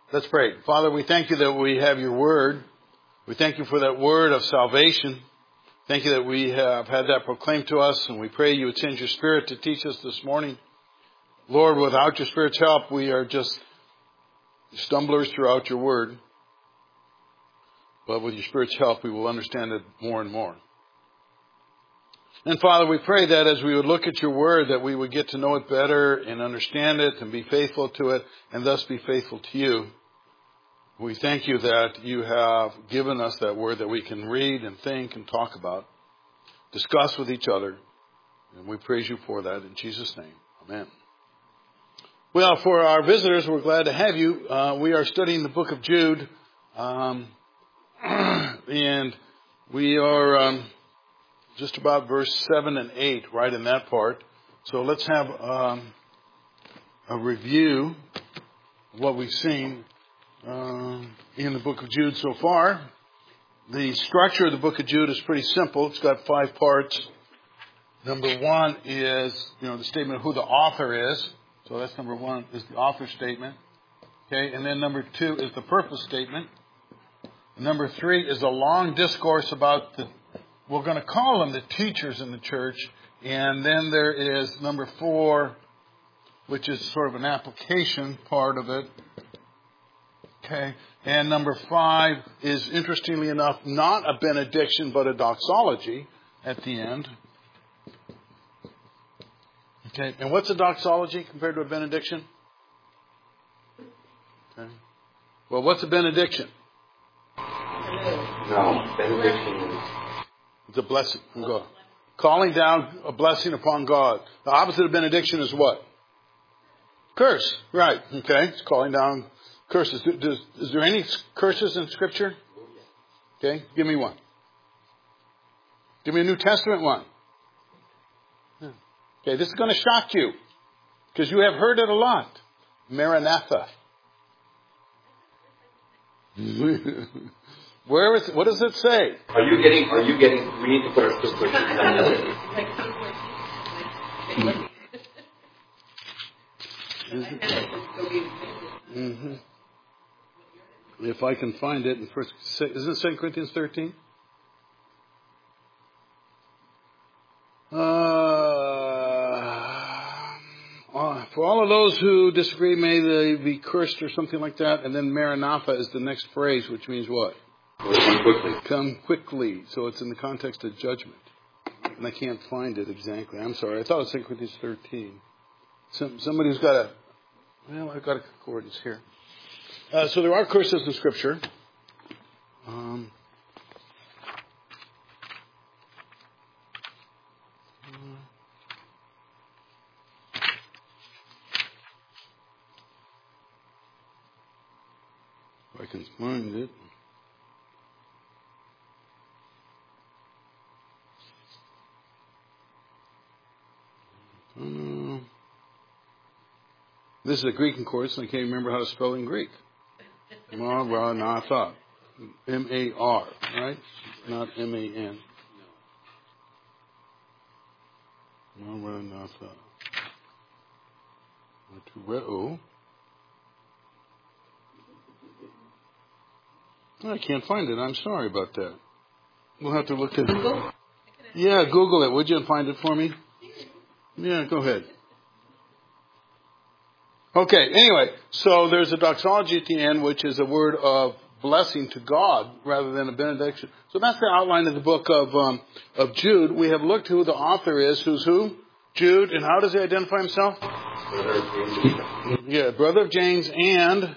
Let's pray. Father, we thank you that we have your word. We thank you for that word of salvation. Thank you that we have had that proclaimed to us, and we pray you would send your Spirit to teach us this morning. Lord, without your Spirit's help, we are just stumblers throughout your word. But with your Spirit's help, we will understand it more and more. And Father, we pray that as we would look at your word, that we would get to know it better and understand it and be faithful to it, and thus be faithful to you. We thank you that you have given us that word that we can read and think and talk about, discuss with each other. And we praise you for that in Jesus' name. Amen. Well, for our visitors, we're glad to have you. We are studying the book of Jude. And we are just about verse 7 and 8, right in that part. So let's have a review of what we've seen in the book of Jude so far. The structure of the book of Jude is pretty simple. It's got 5 parts. Number 1 is, the statement of who the author is. So that's number 1 is the author statement. Okay, and then number 2 is the purpose statement. Number 3 is a long discourse about we're going to call them the teachers in the church. And then there is number 4, which is sort of an application part of it. Okay. And number 5 is, interestingly enough, not a benediction, but a doxology at the end. Okay. And what's a doxology compared to a benediction? Okay. Well, what's a benediction? No, benediction is... It's a blessing from God. Calling down a blessing upon God. The opposite of benediction is what? Curse. Right. Okay. It's calling down curses. Is there any curses in Scripture? Okay. Give me one. Give me a New Testament one. Okay. This is going to shock you because you have heard it a lot. Maranatha. Where is it? What does it say? Are you getting, we need to put our scripture Mm-hmm. If I can find it in first, isn't it 2 Corinthians 13? For all of those who disagree, may they be cursed or something like that. And then Maranatha is the next phrase, which means what? Come quickly. Come quickly. So it's in the context of judgment. And I can't find it exactly. I'm sorry. I thought it was 2 Corinthians 13. Somebody who's got I've got a concordance here. So there are curses in Scripture. If I can find it. This is a Greek concordance, and I can't remember how to spell in Greek. Maranatha. M-A-R, right? Not M-A-N. Maranatha. I can't find it. I'm sorry about that. We'll have to look at it. Yeah, Google it, would you, and find it for me? Yeah, go ahead. Okay, anyway, so there's a doxology at the end, which is a word of blessing to God rather than a benediction. So that's the outline of the book of Jude. We have looked who the author is. Who's who? Jude. And how does he identify himself? Yeah, brother of James and...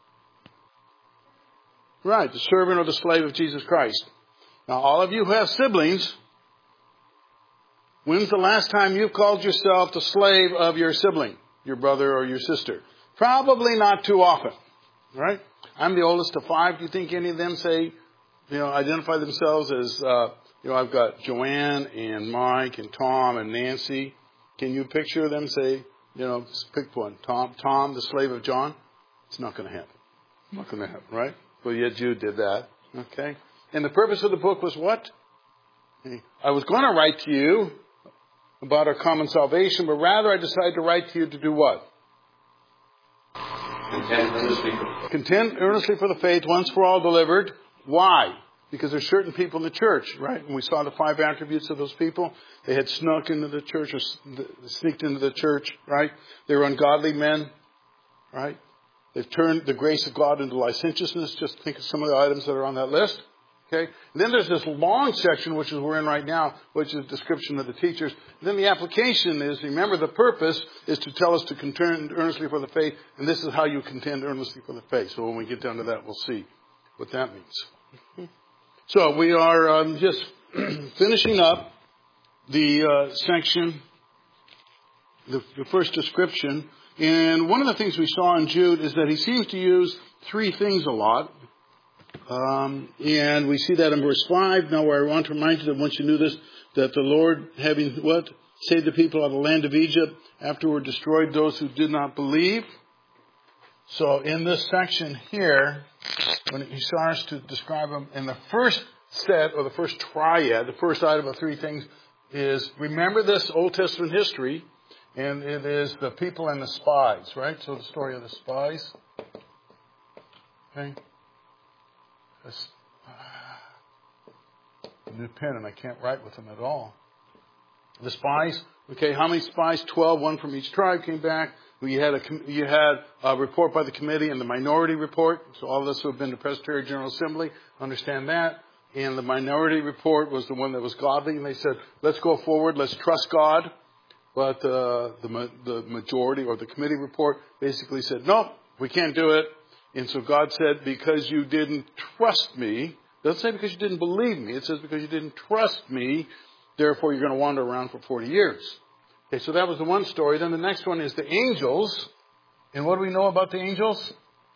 Right, the servant or the slave of Jesus Christ. Now, all of you who have siblings, when's the last time you called yourself the slave of your sibling? Your brother or your sister? Probably not too often, right? I'm the oldest of 5. Do you think any of them identify themselves as, I've got Joanne and Mike and Tom and Nancy. Can you picture them say, pick one. Tom, the slave of John? It's not going to happen. Not going to happen, right? Well, yet Jude did that, okay? And the purpose of the book was what? I was going to write to you about our common salvation, but rather I decided to write to you to do what? Contend earnestly for Contend earnestly for the faith once for all delivered. Why? Because there's certain people in the church, right? And we saw the 5 attributes of those people. They had snuck into the church or sneaked into the church, right? They were ungodly men, right? They've turned the grace of God into licentiousness. Just think of some of the items that are on that list. Okay? And then there's this long section, which is we're in right now, which is a description of the teachers. And then the application is, remember, the purpose is to tell us to contend earnestly for the faith, and this is how you contend earnestly for the faith. So when we get down to that, we'll see what that means. So we are just finishing up the section, the first description. And one of the things we saw in Jude is that he seems to use 3 things a lot. And we see that in verse 5. Now, where I want to remind you that once you knew this, that the Lord, having what? Saved the people out of the land of Egypt, afterward destroyed those who did not believe. So in this section here, when he starts to describe them in the first set, or the first triad, the first item of 3 things is, remember this Old Testament history, and it is the people and the spies, right? So the story of the spies. Okay. New pen, and I can't write with them at all. The spies. Okay, how many spies? 12. 1 from each tribe came back. You had a report by the committee and the minority report. So all of us who have been to Presbyterian General Assembly understand that. And the minority report was the one that was godly, and they said, "Let's go forward. Let's trust God." But the majority, or the committee report, basically said, "No, we can't do it." And so God said, because you didn't trust me, it doesn't say because you didn't believe me, it says because you didn't trust me, therefore you're going to wander around for 40 years. Okay, so that was the one story. Then the next one is the angels. And what do we know about the angels?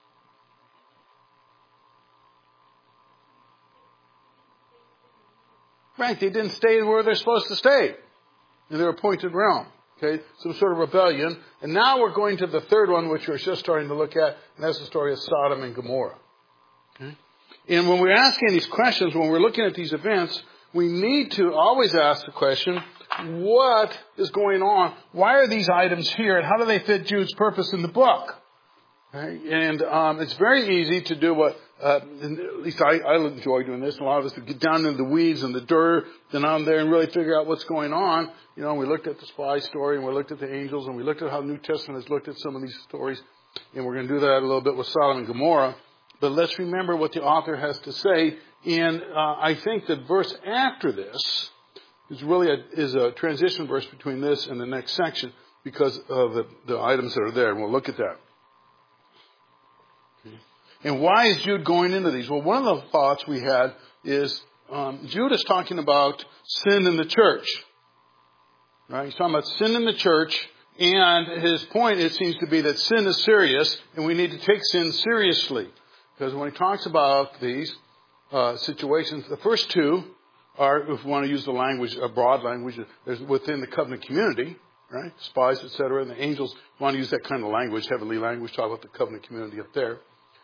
Right, they didn't stay where they're supposed to stay in their appointed realm. Okay, some sort of rebellion. And now we're going to the third one, which we're just starting to look at, and that's the story of Sodom and Gomorrah. Okay? And when we're asking these questions, when we're looking at these events, we need to always ask the question, what is going on? Why are these items here, and how do they fit Jude's purpose in the book? Okay? And it's very easy to do what, at least I enjoy doing this, and a lot of us get down into the weeds and the dirt and on there and really figure out what's going on. You know, we looked at the spy story, and we looked at the angels, and we looked at how New Testament has looked at some of these stories, and we're going to do that a little bit with Sodom and Gomorrah. But let's remember what the author has to say, and I think that verse after this is really a transition verse between this and the next section because of the items that are there, and we'll look at that. Okay. And why is Jude going into these? Well, one of the thoughts we had is Jude is talking about sin in the church. Right? He's talking about sin in the church, and his point, it seems to be that sin is serious, and we need to take sin seriously. Because when he talks about these situations, the first 2 are, if we want to use the language, a broad language, there's within the covenant community, right? Spies, etc. And the angels want to use that kind of language, heavenly language, talk about the covenant community up there.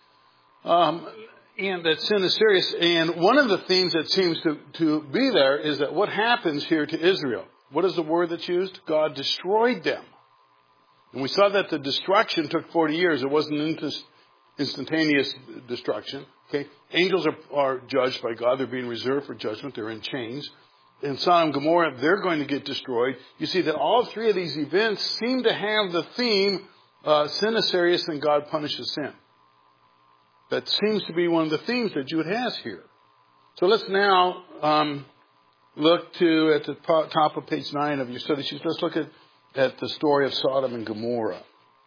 And that sin is serious. And one of the themes that seems to be there is that what happens here to Israel? What is the word that's used? God destroyed them. And we saw that the destruction took 40 years. It wasn't instantaneous destruction. Okay, angels are judged by God. They're being reserved for judgment. They're in chains. In Sodom and Gomorrah, they're going to get destroyed. You see that all 3 of these events seem to have the theme, sin is serious and God punishes sin. That seems to be one of the themes that Jude has here. So let's now look at the top of page 9 of your study sheet. Let's look at the story of Sodom and Gomorrah.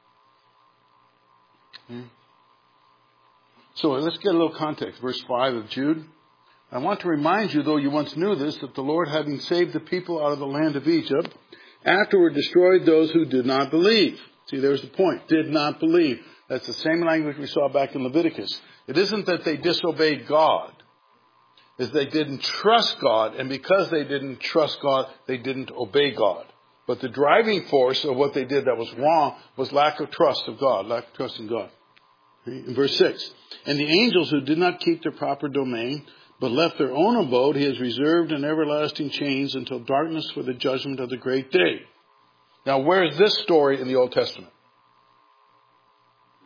So let's get a little context. Verse 5 of Jude. I want to remind you, though you once knew this, that the Lord, having saved the people out of the land of Egypt, afterward destroyed those who did not believe. See, there's the point. Did not believe. That's the same language we saw back in Leviticus. It isn't that they disobeyed God. It's they didn't trust God, and because they didn't trust God, they didn't obey God. But the driving force of what they did that was wrong was lack of trust of God, lack of trust in God. In verse 6, and the angels who did not keep their proper domain, but left their own abode, he has reserved in everlasting chains until darkness for the judgment of the great day. Now, where is this story in the Old Testament?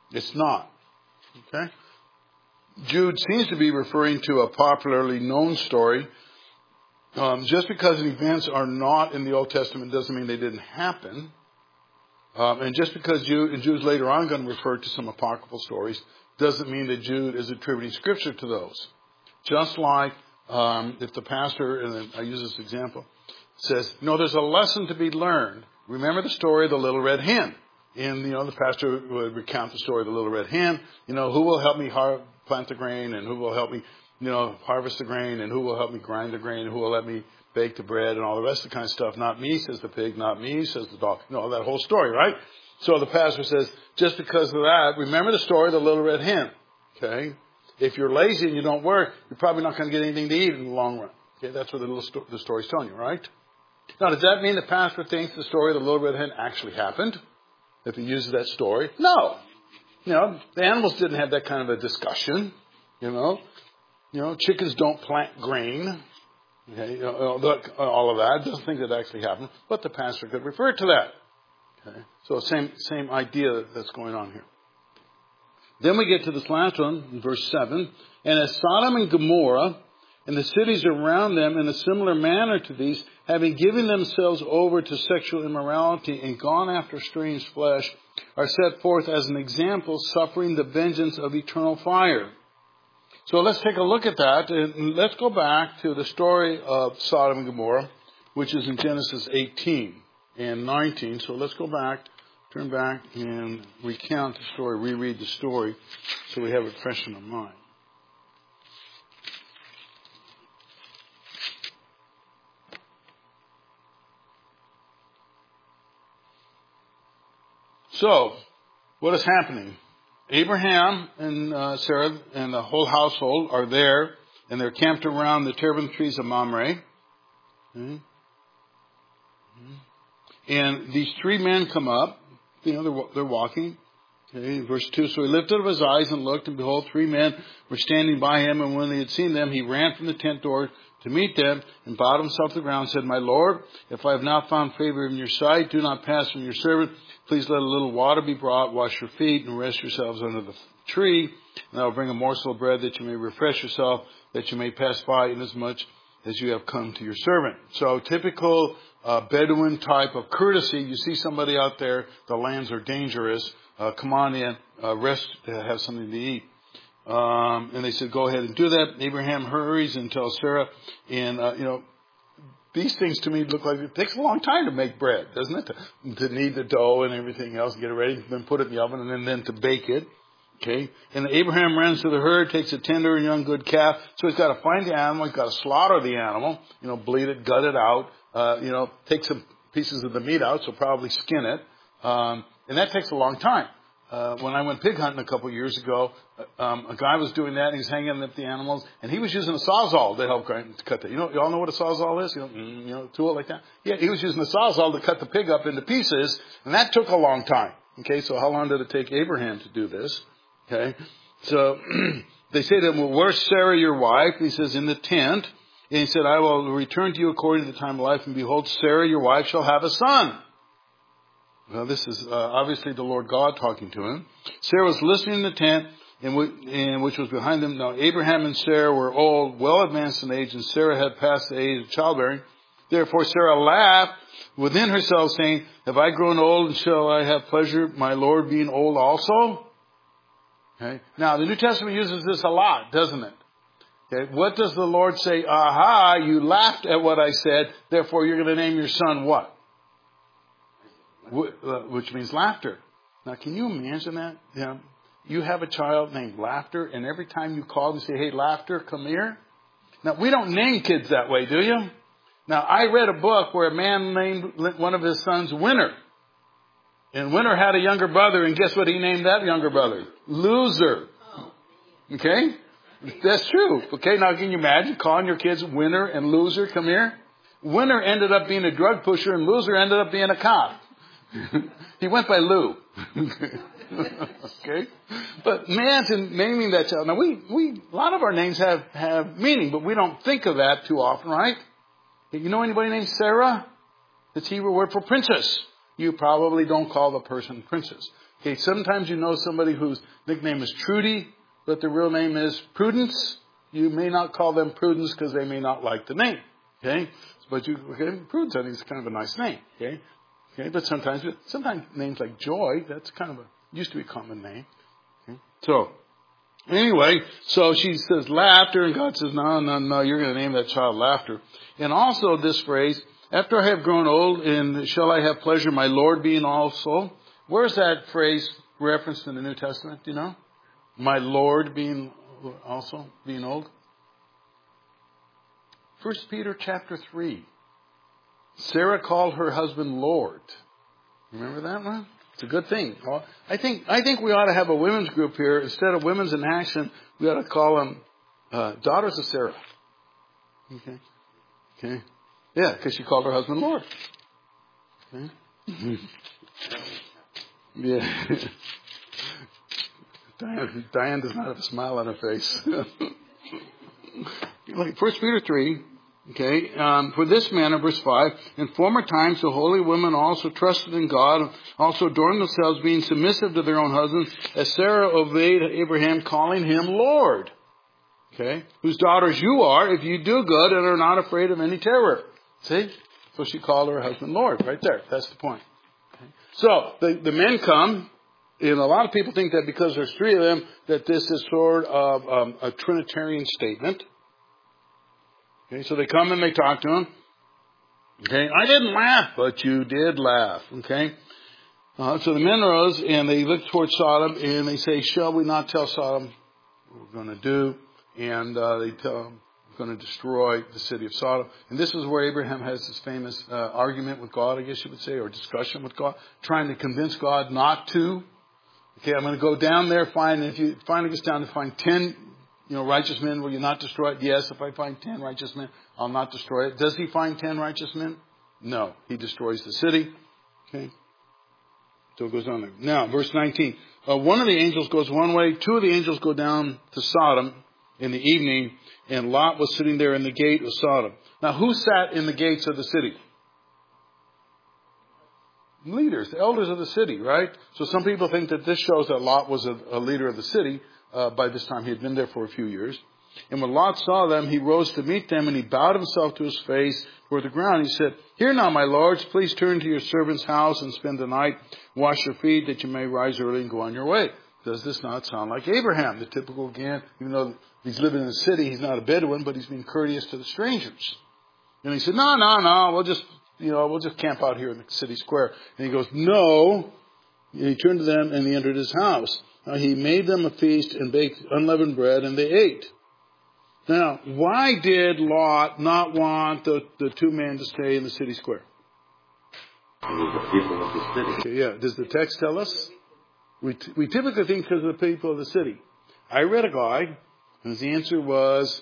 It's not. Okay? Jude seems to be referring to a popularly known story. Just because events are not in the Old Testament doesn't mean they didn't happen. And just because Jude's later on going to refer to some apocryphal stories doesn't mean that Jude is attributing scripture to those. Just like if the pastor, and I use this example, says, there's a lesson to be learned. Remember the story of the little red hen. And, the pastor would recount the story of the little red hen. Who will help me plant the grain, and who will help me, harvest the grain, and who will help me grind the grain, and who will let me bake the bread, and all the rest of the kind of stuff. Not me, says the pig. Not me, says the dog. That whole story, right? So the pastor says, just because of that, remember the story of the little red hen. Okay? If you're lazy and you don't work, you're probably not going to get anything to eat in the long run. Okay? That's what the story's telling you, right? Now, does that mean the pastor thinks the story of the little red hen actually happened? If he uses that story? No. The animals didn't have that kind of a discussion. Chickens don't plant grain. Okay, all of that. Doesn't think that actually happened. But the pastor could refer to that. Okay, so same idea that's going on here. Then we get to this last one, in verse 7. And as Sodom and Gomorrah and the cities around them in a similar manner to these, having given themselves over to sexual immorality and gone after strange flesh, are set forth as an example, suffering the vengeance of eternal fire. So let's take a look at that, and let's go back to the story of Sodom and Gomorrah, which is in Genesis 18 and 19. So let's go back, turn back, and recount the story, reread the story, so we have it fresh in our mind. So, what is happening? Abraham and Sarah and the whole household are there, and they're camped around the terebinth trees of Mamre. And these three men come up. They're walking. Okay, verse 2, so he lifted up his eyes and looked, and behold, three men were standing by him. And when he had seen them, he ran from the tent door to meet them and bowed himself to the ground and said, My Lord, if I have not found favor in your sight, do not pass from your servant. Please let a little water be brought, wash your feet, and rest yourselves under the tree. And I will bring a morsel of bread that you may refresh yourself, that you may pass by inasmuch as you have come to your servant. So typical Bedouin type of courtesy. You see somebody out there, the lands are dangerous. Come on in, rest, have something to eat. And they said, go ahead and do that. Abraham hurries and tells Sarah, and, these things to me look like it takes a long time to make bread, doesn't it? To knead the dough and everything else, get it ready, then put it in the oven, and then to bake it. Okay? And Abraham runs to the herd, takes a tender and young good calf. So he's got to find the animal, he's got to slaughter the animal, bleed it, gut it out, take some pieces of the meat out, so probably skin it. And that takes a long time. When I went pig hunting a couple of years ago, a guy was doing that, and he was hanging up the animals, and he was using a sawzall to help cut that. You all know what a sawzall is? Tool like that? Yeah, he was using a sawzall to cut the pig up into pieces, and that took a long time. Okay, so how long did it take Abraham to do this? Okay, so they say to him, well, where's Sarah, your wife? He says, in the tent. And he said, I will return to you according to the time of life, and behold, Sarah, your wife, shall have a son. Well, this is obviously the Lord God talking to him. Sarah was listening in the tent, which was behind them. Now, Abraham and Sarah were old, well advanced in age, and Sarah had passed the age of childbearing. Therefore, Sarah laughed within herself, saying, have I grown old, and shall I have pleasure, my Lord being old also? Okay. Now, the New Testament uses this a lot, doesn't it? Okay. What does the Lord say? Aha, you laughed at what I said, therefore you're going to name your son what? Which means laughter. Now, can you imagine that? You have a child named Laughter, and every time you call and say, hey, Laughter, come here. Now, we don't name kids that way, do you? Now, I read a book where a man named one of his sons Winner. And Winner had a younger brother, and guess what he named that younger brother? Loser. Okay? That's true. Okay, now can you imagine calling your kids Winner and Loser, come here? Winner ended up being a drug pusher, and Loser ended up being a cop. He went by Lou. Okay? But imagine naming that child. Now a lot of our names have meaning, but we don't think of that too often, right? You know anybody named Sarah? It's Hebrew word for princess. You probably don't call the person princess. Okay, sometimes you know somebody whose nickname is Trudy, but their real name is Prudence. You may not call them Prudence because they may not like the name. Okay, but Prudence, I think, is kind of a nice name. Okay, but sometimes names like Joy, that's kind of used to be a common name. Okay? So anyway, so she says laughter, and God says, no, you're going to name that child Laughter. And also this phrase, after I have grown old, and shall I have pleasure, my Lord being also. Where's that phrase referenced in the New Testament? Do you know? My Lord being old. 1 Peter chapter 3. Sarah called her husband Lord. Remember that one? It's a good thing. I think we ought to have a women's group here. Instead of Women's in Action, we ought to call them Daughters of Sarah. Okay. Yeah, because she called her husband Lord. Okay. Yeah. Diane does not have a smile on her face. Like 1 Peter 3. Okay, for this manner, verse 5, in former times the holy women also trusted in God, also adorned themselves, being submissive to their own husbands, as Sarah obeyed Abraham, calling him Lord. Okay, whose daughters you are, if you do good and are not afraid of any terror. See? So she called her husband Lord, right there. That's the point. Okay. So, the men come, and a lot of people think that because there's three of them, that this is sort of a Trinitarian statement. Okay, so they come and they talk to him. Okay, I didn't laugh, but you did laugh. Okay, so the men rose and they looked towards Sodom and they say, shall we not tell Sodom what we're going to do? And they tell him, we're going to destroy the city of Sodom. And this is where Abraham has his famous argument with God, I guess you would say, or discussion with God, trying to convince God not to. Okay, I'm going to go down there, if you finally gets down to find 10 righteous men, will you not destroy it? Yes, if I find 10 righteous men, I'll not destroy it. Does he find 10 righteous men? No. He destroys the city. Okay. So it goes on there. Now, verse 19. One of the angels goes one way, two of the angels go down to Sodom in the evening, and Lot was sitting there in the gate of Sodom. Now, who sat in the gates of the city? Leaders, the elders of the city, right? So some people think that this shows that Lot was a leader of the city. By this time, he had been there for a few years. And when Lot saw them, he rose to meet them, and he bowed himself to his face toward the ground. He said, "Hear now, my lords, please turn to your servant's house and spend the night. Wash your feet, that you may rise early and go on your way." Does this not sound like Abraham, the typical, again, even though he's living in the city, he's not a Bedouin, but he's being courteous to the strangers. And he said, no, we'll just camp out here in the city square. And he goes, no. And he turned to them and he entered his house. Now, he made them a feast and baked unleavened bread, and they ate. Now, why did Lot not want the two men to stay in the city square? The people of the city. Okay, yeah. Does the text tell us? We typically think because of the people of the city. I read a guy, and the answer was,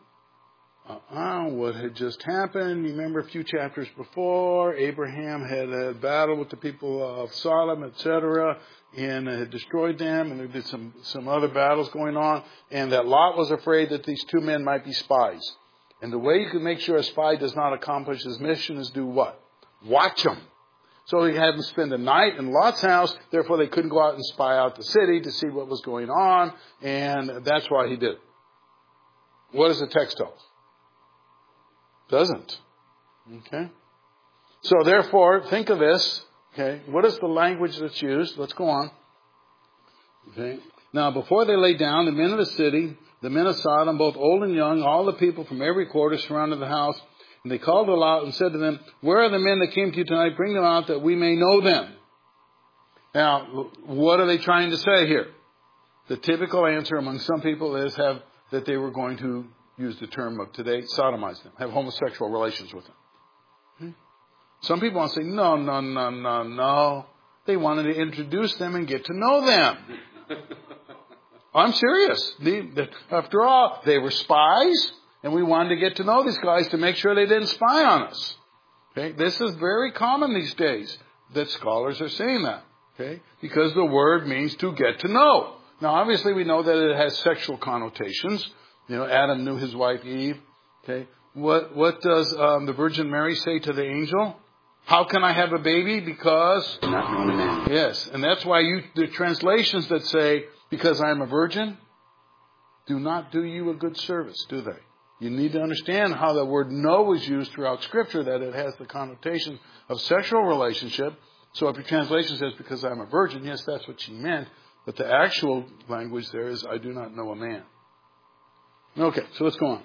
what had just happened? You remember a few chapters before, Abraham had a battle with the people of Sodom, etc., and had destroyed them, and there had been some other battles going on, and that Lot was afraid that these two men might be spies. And the way you can make sure a spy does not accomplish his mission is do what? Watch them. So he had them spend the night in Lot's house, therefore they couldn't go out and spy out the city to see what was going on, and that's why he did it. What does the text tell us? Doesn't. Okay? So therefore, think of this. Okay? What is the language that's used? Let's go on. Okay? Now, before they lay down, the men of the city, the men of Sodom, both old and young, all the people from every quarter surrounded the house. And they called Lot and said to them, "Where are the men that came to you tonight? Bring them out that we may know them." Now, what are they trying to say here? The typical answer among some people is that they were going to use the term of today, sodomize them, have homosexual relations with them. Some people want to say, no. They wanted to introduce them and get to know them. I'm serious. After all, they were spies, and we wanted to get to know these guys to make sure they didn't spy on us. Okay? This is very common these days that scholars are saying that. Okay? Because the word means to get to know. Now, obviously, we know that it has sexual connotations. Adam knew his wife Eve. Okay, what does the Virgin Mary say to the angel? How can I have a baby? Because... Not known a man. Yes, and that's why the translations that say, because I am a virgin, do not do you a good service, do they? You need to understand how the word no is used throughout Scripture, that it has the connotation of sexual relationship. So if your translation says, because I'm a virgin, yes, that's what she meant. But the actual language there is, I do not know a man. Okay, so let's go on.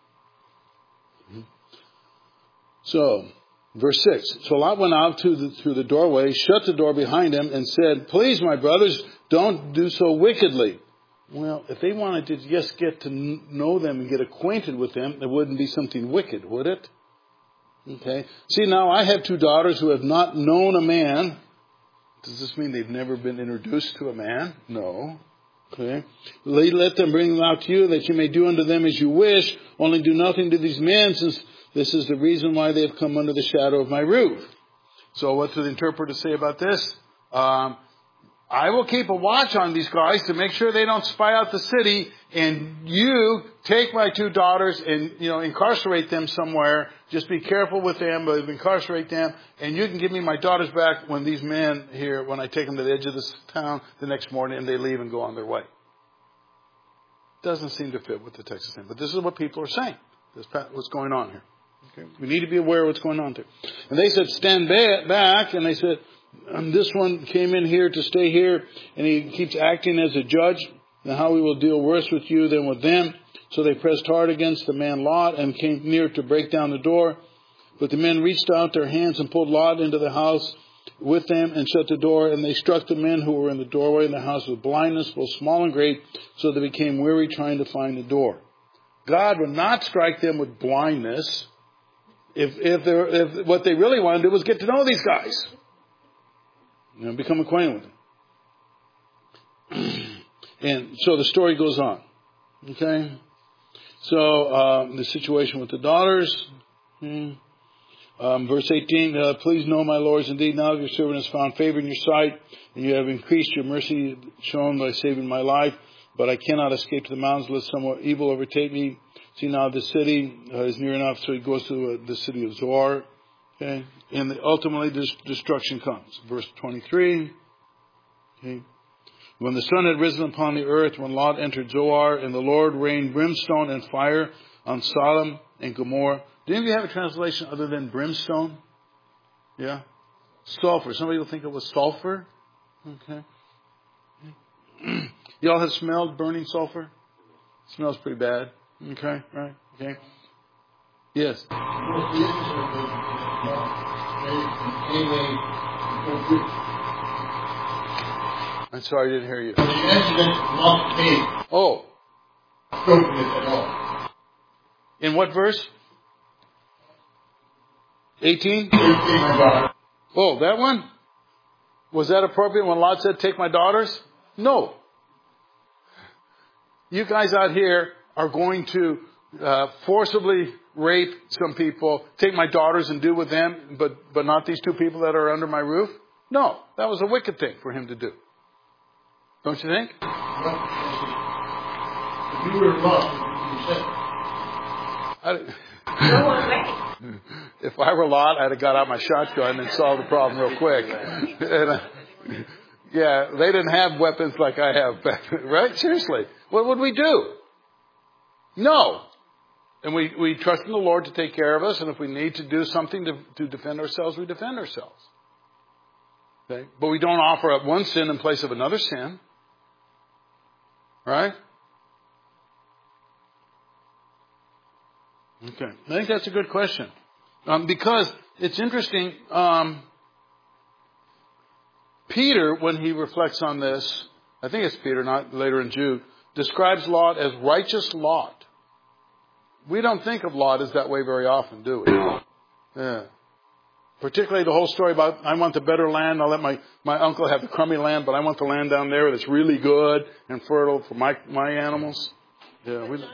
So, verse 6. So Lot went out through the doorway, shut the door behind him, and said, please, my brothers, don't do so wickedly. Well, if they wanted to just get to know them and get acquainted with them, it wouldn't be something wicked, would it? Okay. See, now I have 2 daughters who have not known a man. Does this mean they've never been introduced to a man? No. Okay. Let them bring them out to you, that you may do unto them as you wish. Only do nothing to these men, since this is the reason why they have come under the shadow of my roof. So what do the interpreters say about this? I will keep a watch on these guys to make sure they don't spy out the city, and you take my 2 daughters and, incarcerate them somewhere. Just be careful with them, but incarcerate them, and you can give me my daughters back when these men here, when I take them to the edge of this town the next morning and they leave and go on their way. Doesn't seem to fit with the text is saying, but this is what people are saying. This is what's going on here. Okay. We need to be aware of what's going on there. And they said, stand back, and they said, this one came in here to stay here, and he keeps acting as a judge. Now how we will deal worse with you than with them. So they pressed hard against the man Lot and came near to break down the door. But the men reached out their hands and pulled Lot into the house with them and shut the door. And they struck the men who were in the doorway in the house with blindness, both small and great, so they became weary trying to find the door. God would not strike them with blindness if what they really wanted to do was get to know these guys. Become acquainted with them. And so the story goes on. Okay? So, the situation with the daughters. Verse 18, please know, my lords, indeed now your servant has found favor in your sight, and you have increased your mercy shown by saving my life. But I cannot escape to the mountains, lest some evil overtake me. See, now the city is near enough, so he goes to the city of Zoar. Okay? And ultimately destruction comes. Verse 23. Okay? When the sun had risen upon the earth, when Lot entered Zoar, and the Lord rained brimstone and fire on Sodom and Gomorrah. Do any of you have a translation other than brimstone? Yeah? Sulfur. Somebody will think it was sulfur. Okay. Y'all have smelled burning sulfur? It smells pretty bad. Okay, right? Okay. Yes. I'm sorry, I didn't hear you. Oh. In what verse? 18? Oh, that one? Was that appropriate when Lot said, take my daughters? No. You guys out here are going to forcibly rape some people, take my daughters and do with them, but not these 2 people that are under my roof? No, that was a wicked thing for him to do. Don't you think? If you were Lot, you said. If I were Lot, I'd have got out my shotgun and solved the problem real quick. And, yeah, they didn't have weapons like I have back then, right? Seriously. What would we do? No. And we trust in the Lord to take care of us, and if we need to do something to defend ourselves, we defend ourselves. Okay? But we don't offer up one sin in place of another sin. Right? Okay. I think that's a good question. Because it's interesting, Peter, when he reflects on this, I think it's Peter, not later in Jude, describes Lot as righteous Lot. We don't think of Lot as that way very often, do we? Yeah. Particularly the whole story about, I want the better land. I'll let my uncle have the crummy land, but I want the land down there that's really good and fertile for my animals. Yeah. Example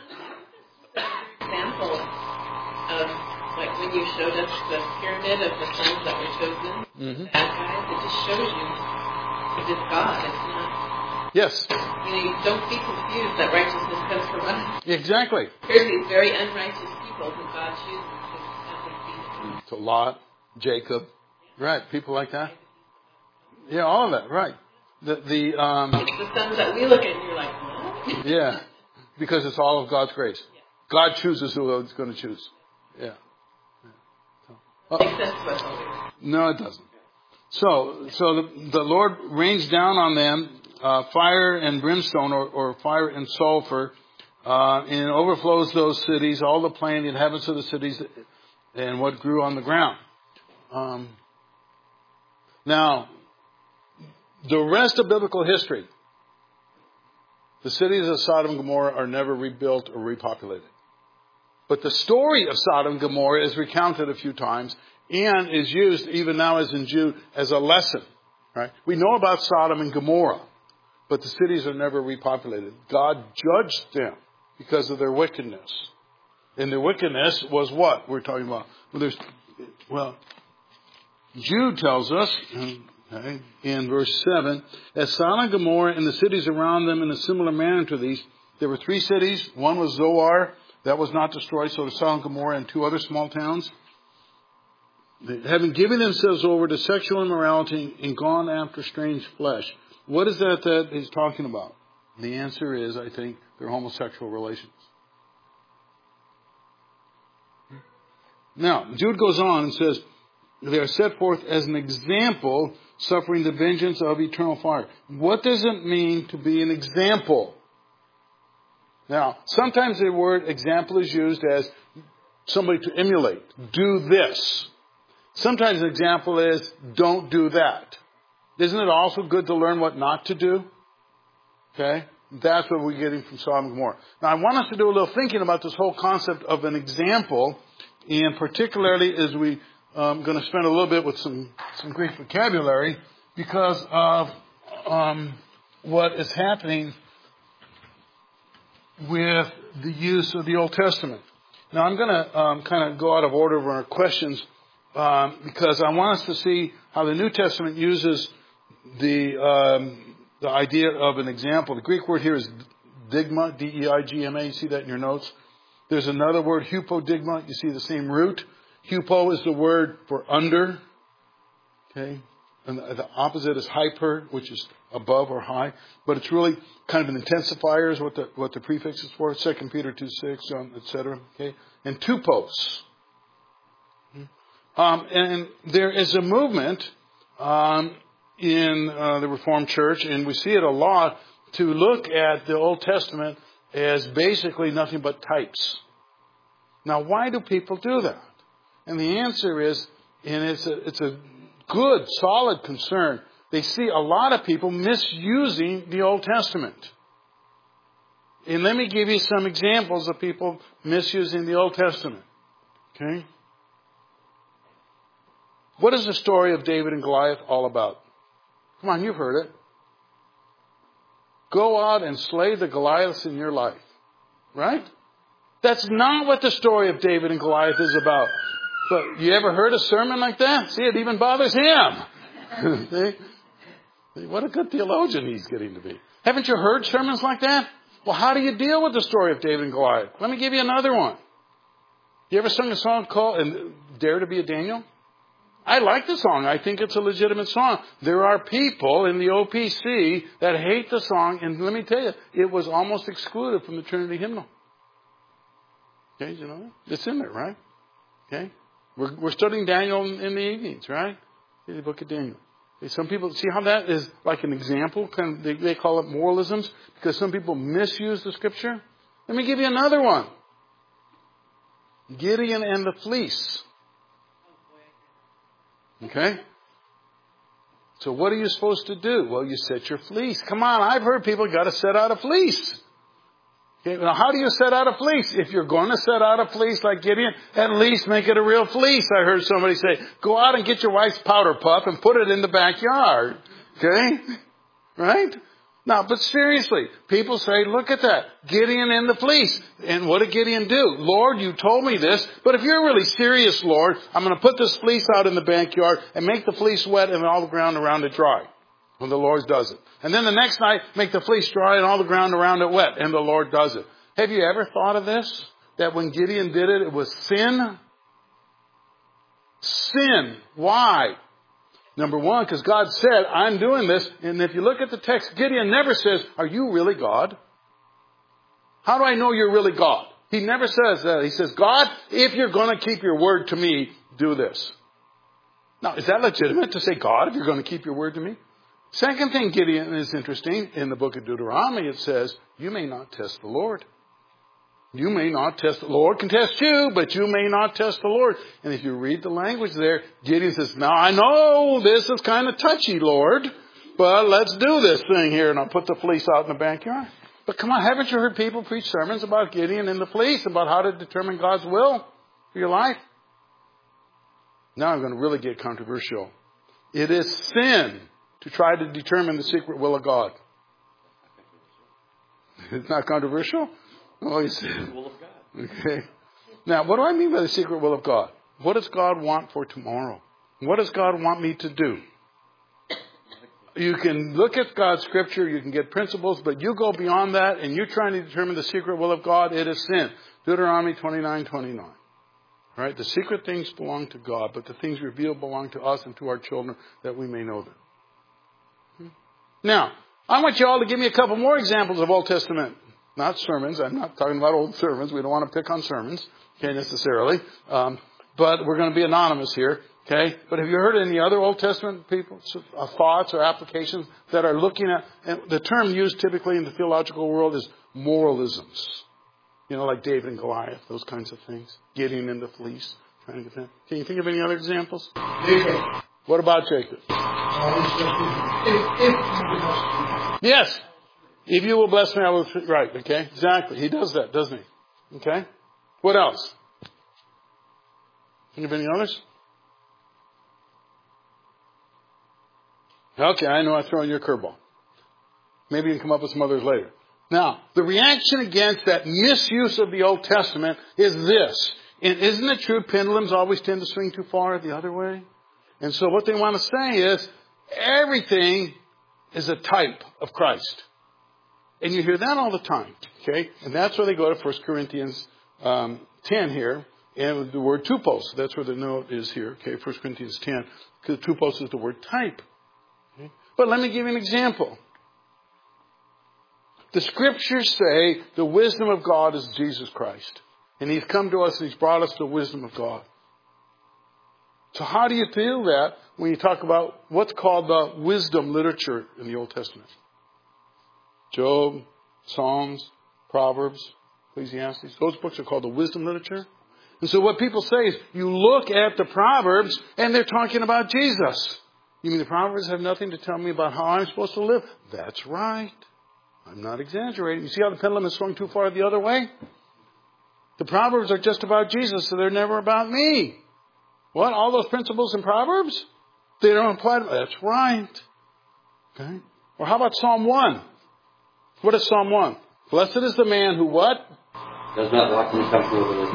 of, like when you showed us the pyramid of the sons that were chosen, bad guys, it just shows you it is God. It's not. Yes. You don't be confused that righteousness comes from us. Exactly. Here's these very unrighteous people who God chooses to be. To Lot, Jacob, Right. People like that. Yeah, all of that. Right. It's the sons that we look at and you're like, what? Yeah. Because it's all of God's grace. God chooses who He's going to choose. Yeah. Makes sense to us always. No, it doesn't. So the Lord rains down on them fire and brimstone, or fire and sulfur, and overflows those cities, all the plain, the inhabitants of the cities, and what grew on the ground. Now, the rest of biblical history, the cities of Sodom and Gomorrah are never rebuilt or repopulated. But the story of Sodom and Gomorrah is recounted a few times and is used even now as in Jude as a lesson. Right? We know about Sodom and Gomorrah, but the cities are never repopulated. God judged them because of their wickedness. And their wickedness was what we're talking about. Well, Jude tells us, okay, in verse 7, as Sodom and Gomorrah and the cities around them in a similar manner to these, there were 3 cities. One was Zoar. That was not destroyed. So Sodom and Gomorrah and 2 other small towns. Having given themselves over to sexual immorality and gone after strange flesh. What is that he's talking about? The answer is, I think, their homosexual relations. Now, Jude goes on and says, they are set forth as an example, suffering the vengeance of eternal fire. What does it mean to be an example? Now, sometimes the word example is used as somebody to emulate. Do this. Sometimes an example is don't do that. Isn't it also good to learn what not to do? Okay? That's what we're getting from Sodom and Gomorrah. Now, I want us to do a little thinking about this whole concept of an example, and particularly as we going to spend a little bit with some Greek vocabulary because of what is happening with the use of the Old Testament. Now, I'm going to kind of go out of order of our questions because I want us to see how the New Testament uses the idea of an example. The Greek word here is digma, D-E-I-G-M-A. You see that in your notes. There's another word, hupodigma. You see the same root. Hupo is the word for under. Okay. And the opposite is hyper, which is above or high. But it's really kind of an intensifier is what the prefix is for. 2 Peter 2:6, etc. Okay. And tupos. And there is a movement in the Reformed Church, and we see it a lot, to look at the Old Testament as basically nothing but types. Now, why do people do that? And the answer is, and it's a good, solid concern, they see a lot of people misusing the Old Testament. And let me give you some examples of people misusing the Old Testament. Okay? What is the story of David and Goliath all about? Come on, you've heard it. Go out and slay the Goliaths in your life. Right? That's not what the story of David and Goliath is about. But you ever heard a sermon like that? See, it even bothers him. See? What a good theologian he's getting to be. Haven't you heard sermons like that? Well, how do you deal with the story of David and Goliath? Let me give you another one. You ever sung a song called Dare to be a Daniel? I like the song. I think it's a legitimate song. There are people in the OPC that hate the song, and let me tell you, it was almost excluded from the Trinity hymnal. Okay, you know that? It's in there, right? Okay? We're studying Daniel in the evenings, right? In the book of Daniel. Some people, see how that is like an example? They call it moralisms because some people misuse the scripture. Let me give you another one. Gideon and the fleece. Okay? So what are you supposed to do? Well, you set your fleece. Come on, I've heard people got to set out a fleece. Okay, now how do you set out a fleece? If you're going to set out a fleece like Gideon, at least make it a real fleece. I heard somebody say, go out and get your wife's powder puff and put it in the backyard. Okay? Right? Now, but seriously, people say, look at that. Gideon in the fleece. And what did Gideon do? Lord, you told me this, but if you're really serious, Lord, I'm going to put this fleece out in the backyard and make the fleece wet and all the ground around it dry. When the Lord does it. And then the next night, make the fleece dry and all the ground around it wet. And the Lord does it. Have you ever thought of this? That when Gideon did it, it was sin? Sin. Why? Number one, because God said, I'm doing this. And if you look at the text, Gideon never says, are you really God? How do I know you're really God? He never says that. He says, God, if you're going to keep your word to me, do this. Now, is that legitimate to say, God, if you're going to keep your word to me? Second thing, Gideon, is interesting. In the book of Deuteronomy, it says, you may not test the Lord. You may not test the Lord. Can test you, but you may not test the Lord. And if you read the language there, Gideon says, now I know this is kind of touchy, Lord, but let's do this thing here. And I'll put the fleece out in the backyard. But come on, haven't you heard people preach sermons about Gideon and the fleece, about how to determine God's will for your life? Now I'm going to really get controversial. It is sin to try to determine the secret will of God. It's not controversial? Oh, he said. The will of God. Okay. Now, what do I mean by the secret will of God? What does God want for tomorrow? What does God want me to do? You can look at God's scripture, you can get principles, but you go beyond that and you're trying to determine the secret will of God, it is sin. Deuteronomy 29:29. Right? The secret things belong to God, but the things revealed belong to us and to our children that we may know them. Now, I want you all to give me a couple more examples of Old Testament. Not sermons. I'm not talking about old sermons. We don't want to pick on sermons, okay, necessarily. But we're going to be anonymous here, okay? But have you heard any other Old Testament people, thoughts or applications that are looking at, and the term used typically in the theological world is moralisms. You know, like David and Goliath, those kinds of things. Gideon in the fleece, trying to get that. Can you think of any other examples? Jacob. What about Jacob? Yes. If you will bless me, I will. Right, okay? Exactly. He does that, doesn't he? Okay? What else? Think of any others? Okay, I know I throw in your curveball. Maybe you can come up with some others later. Now, the reaction against that misuse of the Old Testament is this. And isn't it true pendulums always tend to swing too far the other way? And so what they want to say is everything is a type of Christ. And you hear that all the time, okay? And that's where they go to 1 Corinthians 10 here, and the word tupos. That's where the note is here, okay? 1 Corinthians 10, because tupos is the word type. Okay? But let me give you an example. The scriptures say the wisdom of God is Jesus Christ. And He's come to us and He's brought us the wisdom of God. So how do you feel that when you talk about what's called the wisdom literature in the Old Testament? Job, Psalms, Proverbs, Ecclesiastes. Those books are called the wisdom literature. And so what people say is, you look at the Proverbs and they're talking about Jesus. You mean the Proverbs have nothing to tell me about how I'm supposed to live? That's right. I'm not exaggerating. You see how the pendulum has swung too far the other way? The Proverbs are just about Jesus, so they're never about me. What? All those principles in Proverbs? They don't apply to me. That's right. Okay. Or how about Psalm 1? What is Psalm 1? Blessed is the man who what? Does not walk in the counsel of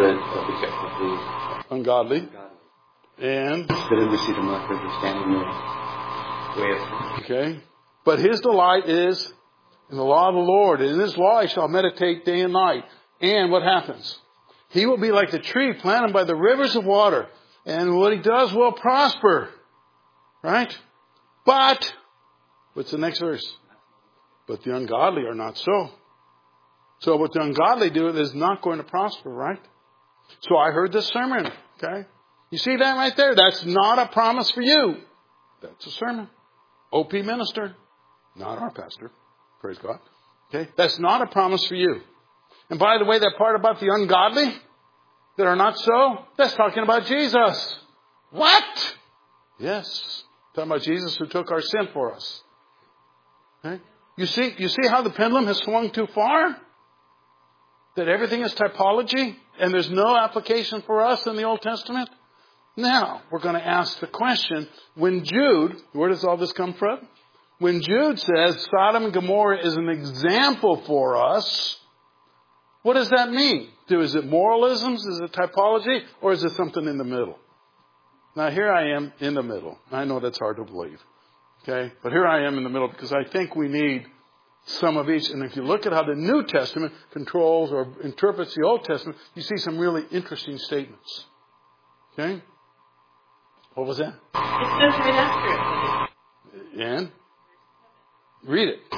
the ungodly. And? Sit in the seat of mockers or stand in the way of... Okay. But his delight is in the law of the Lord. And in His law he shall meditate day and night. And what happens? He will be like the tree planted by the rivers of water. And what he does will prosper. Right? But, what's the next verse? But the ungodly are not so. So what the ungodly do is not going to prosper, right? So I heard this sermon, okay? You see that right there? That's not a promise for you. That's a sermon. OP minister, not our pastor. Praise God. Okay? That's not a promise for you. And by the way, that part about the ungodly that are not so, that's talking about Jesus. What? Yes. Talking about Jesus who took our sin for us. Okay? You see how the pendulum has swung too far? That everything is typology and there's no application for us in the Old Testament? Now, we're going to ask the question, when Jude, where does all this come from? When Jude says Sodom and Gomorrah is an example for us, what does that mean? Is it moralisms? Is it typology? Or is it something in the middle? Now, here I am in the middle. I know that's hard to believe. Okay? But here I am in the middle because I think we need some of each. And if you look at how the New Testament controls or interprets the Old Testament, you see some really interesting statements. Okay? What was that? It says right after it. And? Read it.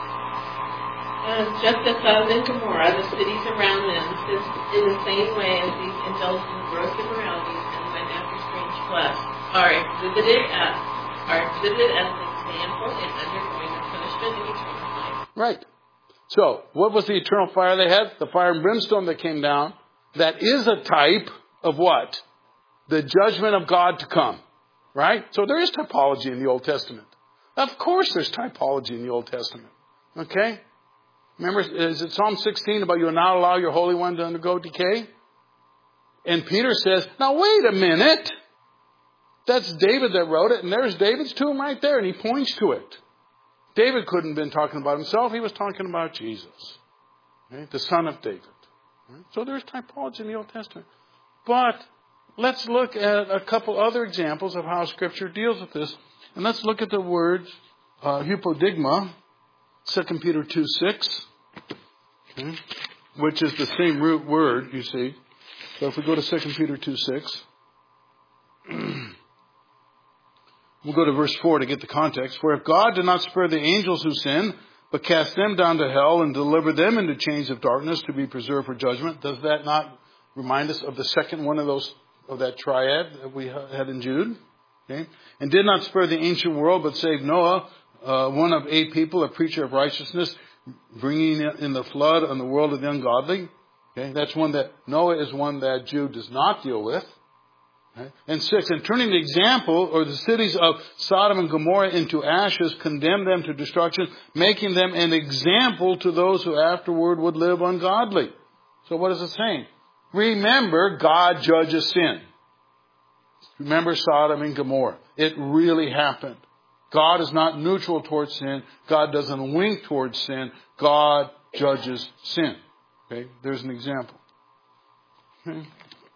Just as Sodom and Gomorrah, the cities around them, since in the same way as these indulged in gross immoralities and went after strange flesh, are exhibited as an example in undergoing the punishment of eternal life. Right. So, what was the eternal fire they had? The fire and brimstone that came down. That is a type of what? The judgment of God to come. Right? So there is typology in the Old Testament. Of course there's typology in the Old Testament. Okay? Remember, is it Psalm 16 about you will not allow your Holy One to undergo decay? And Peter says, now wait a minute. That's David that wrote it, and there's David's tomb right there, and he points to it. David couldn't have been talking about himself. He was talking about Jesus, okay? The son of David. Right? So there's typology in the Old Testament. But let's look at a couple other examples of how Scripture deals with this. And let's look at the word hypodigma, 2 Peter 2:6, okay? Which is the same root word, you see. So if we go to 2 Peter 2:6, we'll go to verse 4 to get the context. For if God did not spare the angels who sinned, but cast them down to hell and delivered them into chains of darkness to be preserved for judgment, does that not remind us of the second one of those, of that triad that we had in Jude? Okay. And did not spare the ancient world, but saved Noah, one of 8 people, a preacher of righteousness, bringing in the flood on the world of the ungodly. Okay. That's one that Noah is one that Jude does not deal with. Okay. And 6, and turning the example, or the cities of Sodom and Gomorrah into ashes, condemned them to destruction, making them an example to those who afterward would live ungodly. So what is it saying? Remember, God judges sin. Remember Sodom and Gomorrah. It really happened. God is not neutral towards sin. God doesn't wink towards sin. God judges sin. Okay, there's an example. Okay.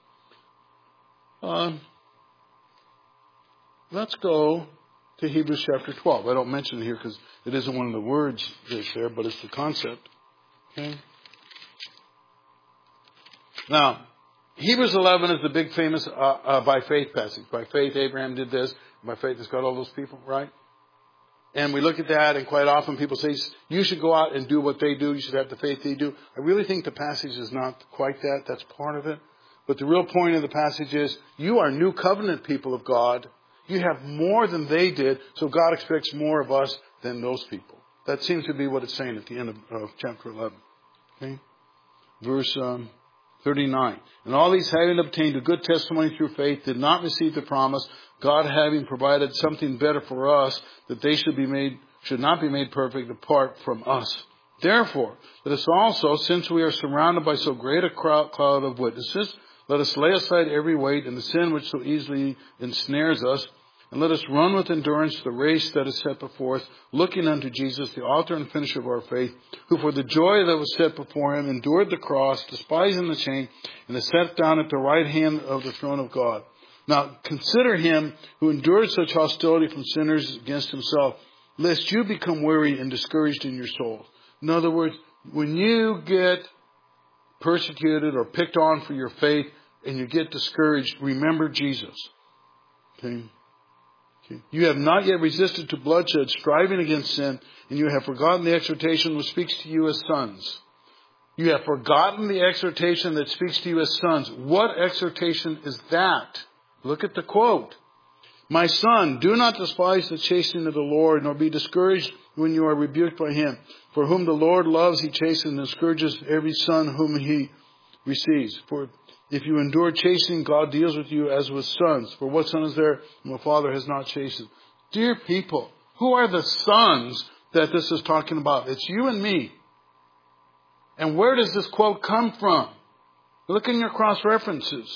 Let's go to Hebrews chapter 12. I don't mention it here because it isn't one of the words that's there, but it's the concept. Okay. Now, Hebrews 11 is the big famous by faith passage. By faith, Abraham did this. By faith, it's got all those people, right? And we look at that, and quite often people say, you should go out and do what they do. You should have the faith they do. I really think the passage is not quite that. That's part of it. But the real point of the passage is, you are new covenant people of God. You have more than they did, so God expects more of us than those people. That seems to be what it's saying at the end of chapter 11. Okay? Verse 39. And all these, having obtained a good testimony through faith, did not receive the promise, God having provided something better for us, that they should not be made perfect apart from us. Therefore, let us also, since we are surrounded by so great a cloud of witnesses, let us lay aside every weight and the sin which so easily ensnares us, and let us run with endurance the race that is set before us, looking unto Jesus, the author and finisher of our faith, who for the joy that was set before him endured the cross, despising the shame, and is set down at the right hand of the throne of God. Now consider him who endured such hostility from sinners against himself, lest you become weary and discouraged in your souls. In other words, when you get persecuted or picked on for your faith and you get discouraged, remember Jesus. Okay? You have not yet resisted to bloodshed, striving against sin, and you have forgotten the exhortation which speaks to you as sons. You have forgotten the exhortation that speaks to you as sons. What exhortation is that? Look at the quote. My son, do not despise the chastening of the Lord, nor be discouraged when you are rebuked by him. For whom the Lord loves, he chastens and scourges every son whom he receives. For if you endure chastening, God deals with you as with sons. For what son is there whom a father has not chastened? Dear people, who are the sons that this is talking about? It's you and me. And where does this quote come from? Look in your cross-references.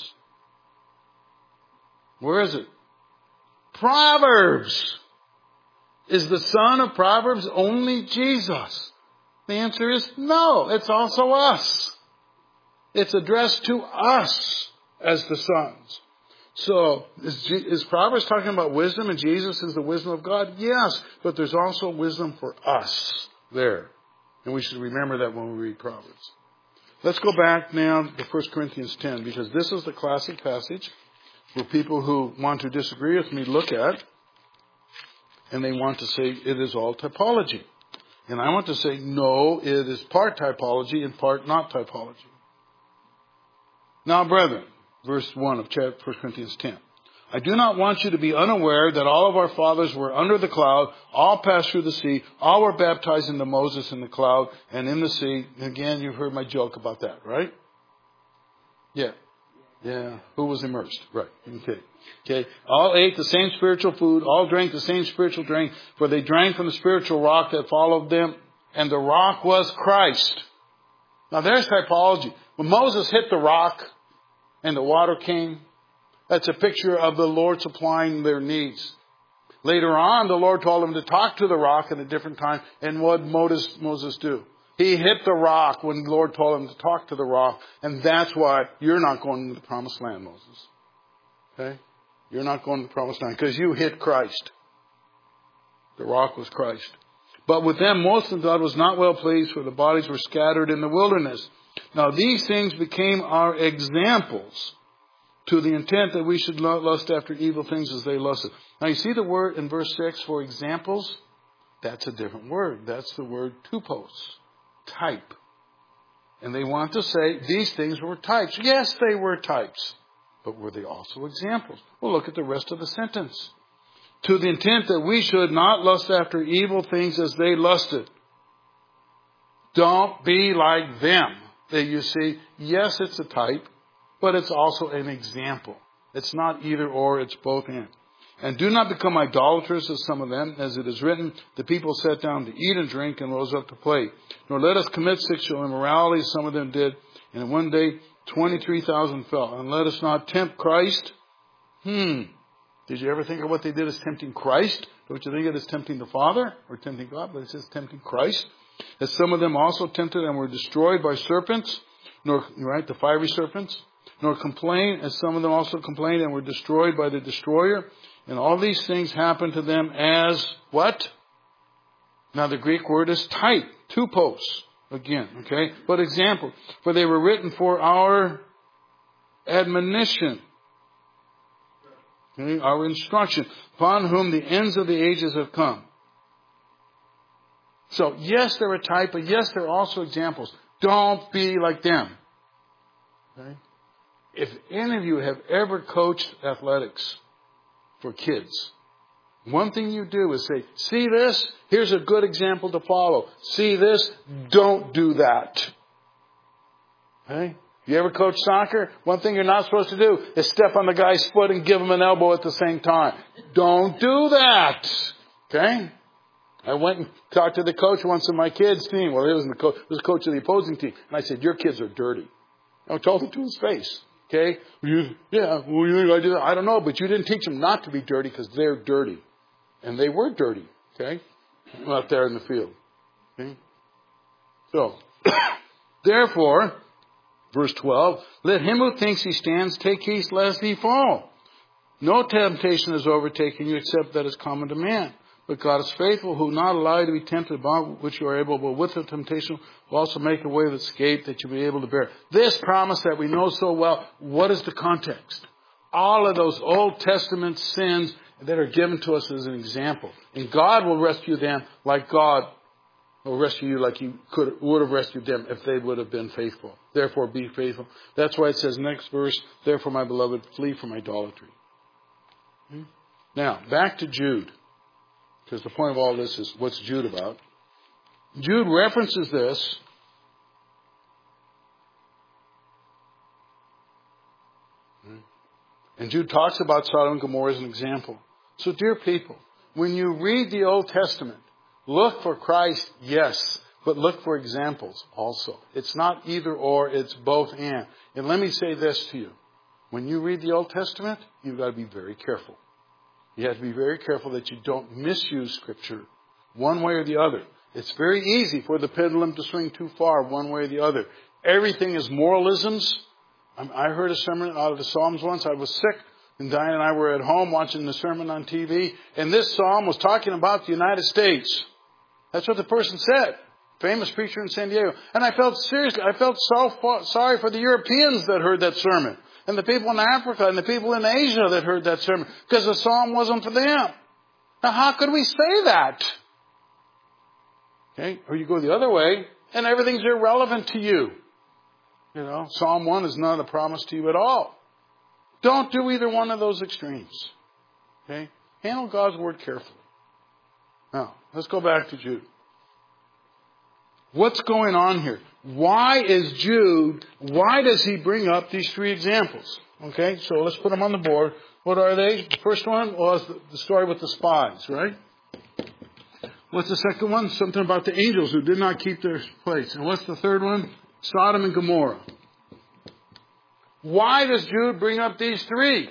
Where is it? Proverbs. Is the son of Proverbs only Jesus? The answer is no. It's also us. It's addressed to us as the sons. So, is Proverbs talking about wisdom and Jesus is the wisdom of God? Yes, but there's also wisdom for us there. And we should remember that when we read Proverbs. Let's go back now to 1 Corinthians 10, because this is the classic passage for people who want to disagree with me look at, and they want to say it is all typology. And I want to say, no, it is part typology and part not typology. Now, brethren, verse 1 of 1 Corinthians 10. I do not want you to be unaware that all of our fathers were under the cloud, all passed through the sea, all were baptized into Moses in the cloud and in the sea. Again, you've heard my joke about that, right? Yeah. Yeah. Who was immersed? Right. Okay. All ate the same spiritual food, all drank the same spiritual drink, for they drank from the spiritual rock that followed them, and the rock was Christ. Now there's typology. When Moses hit the rock and the water came, that's a picture of the Lord supplying their needs. Later on, the Lord told him to talk to the rock at a different time. And what did Moses do? He hit the rock when the Lord told him to talk to the rock. And that's why you're not going to the promised land, Moses. Okay? You're not going to the promised land because you hit Christ. The rock was Christ. But with them, most of God was not well pleased, for the bodies were scattered in the wilderness. Now these things became our examples, to the intent that we should not lust after evil things as they lusted. Now you see the word in verse 6 for examples? That's a different word. That's the word tupos, type. And they want to say these things were types. Yes, they were types. But were they also examples? Well, look at the rest of the sentence. To the intent that we should not lust after evil things as they lusted. Don't be like them. That you see, yes, it's a type. But it's also an example. It's not either or, it's both and. And do not become idolaters as some of them, as it is written, the people sat down to eat and drink and rose up to play. Nor let us commit sexual immorality, as some of them did. And in one day, 23,000 fell. And let us not tempt Christ. Did you ever think of what they did as tempting Christ? Don't you think it is tempting the Father or tempting God? But it says tempting Christ. As some of them also tempted and were destroyed by serpents, the fiery serpents. Nor complain, as some of them also complained and were destroyed by the destroyer. And all these things happened to them as what? Now the Greek word is type, tupos, again, okay? But example, for they were written for our admonition, okay? Our instruction, upon whom the ends of the ages have come. So yes, they're a type, but yes, they're also examples. Don't be like them. Okay? If any of you have ever coached athletics for kids, one thing you do is say, see this? Here's a good example to follow. See this? Don't do that. Okay? You ever coach soccer? One thing you're not supposed to do is step on the guy's foot and give him an elbow at the same time. Don't do that. Okay? I went and talked to the coach once of my kids' team. Well, he wasn't the coach. He was the coach of the opposing team. And I said, your kids are dirty. I told him to his face. Okay? You think I do that? I don't know, but you didn't teach them not to be dirty because they're dirty. And they were dirty. Okay? Out there in the field. Okay? So, therefore, verse 12, let him who thinks he stands take heed lest he fall. No temptation has overtaken you except that is common to man. But God is faithful, who will not allow you to be tempted above which you are able, but with the temptation will also make a way of escape that you will be able to bear. This promise that we know so well, what is the context? All of those Old Testament sins that are given to us as an example. And God will rescue them like God will rescue you like He would have rescued them if they would have been faithful. Therefore, be faithful. That's why it says, next verse, therefore, my beloved, flee from idolatry. Now, back to Jude. Because the point of all this is, what's Jude about? Jude references this and Jude talks about Sodom and Gomorrah as an example. So dear people, when you read the Old Testament, look for Christ, yes, but look for examples also. It's not either or, it's both and. And let me say this to you. When you read the Old Testament, you've got to be very careful. You have to be very careful that you don't misuse Scripture one way or the other. It's very easy for the pendulum to swing too far one way or the other. Everything is moralisms. I heard a sermon out of the Psalms once. I was sick, and Diane and I were at home watching the sermon on TV, and this psalm was talking about the United States. That's what the person said. Famous preacher in San Diego. And I felt so sorry for the Europeans that heard that sermon. and the people in Africa and the people in Asia that heard that sermon, because the psalm wasn't for them. Now, how could we say that? Okay, or you go the other way, and everything's irrelevant to you. You know, Psalm 1 is not a promise to you at all. Don't do either one of those extremes. Okay? Handle God's word carefully. Now, let's go back to Jude. What's going on here? Why does he bring up these three examples? Okay, so let's put them on the board. What are they? The first one was the story with the spies, right? What's the second one? Something about the angels who did not keep their place. And what's the third one? Sodom and Gomorrah. Why does Jude bring up these three?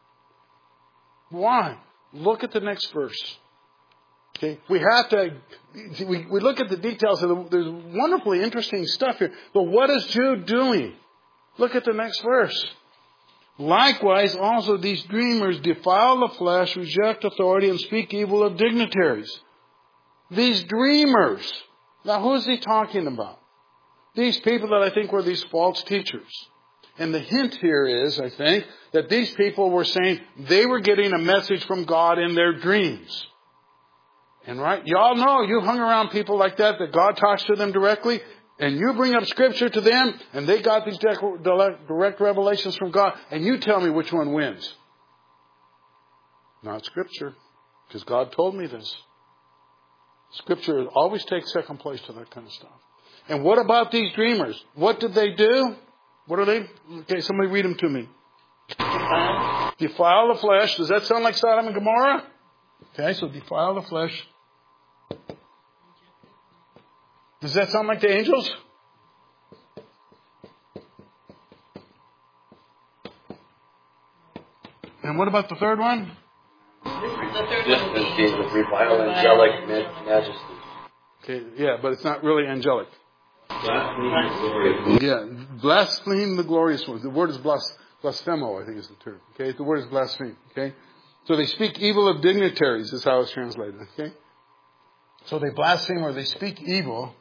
Why? Look at the next verse. Okay, we look at the details of there's wonderfully interesting stuff here. But what is Jude doing? Look at the next verse. Likewise, also these dreamers defile the flesh, reject authority, and speak evil of dignitaries. These dreamers. Now, who is he talking about? These people that I think were these false teachers. And the hint here is, I think, that these people were saying they were getting a message from God in their dreams. And right, y'all know, you hung around people like that God talks to them directly, and you bring up Scripture to them, and they got these direct revelations from God, and you tell me which one wins. Not Scripture, because God told me this. Scripture always takes second place to that kind of stuff. And what about these dreamers? What did they do? What are they? Okay, somebody read them to me. Defile the flesh. Does that sound like Sodom and Gomorrah? Okay, so defile the flesh. Does that sound like the angels? And what about the third one? Just with revile angelic majesty. Okay, yeah, but it's not really angelic. Blaspheme the glorious. Yeah, blaspheme the glorious ones. The word is blasphemo, I think is the term. Okay, the word is blaspheme. Okay, so they speak evil of dignitaries is how it's translated. Okay, so they blaspheme or they speak evil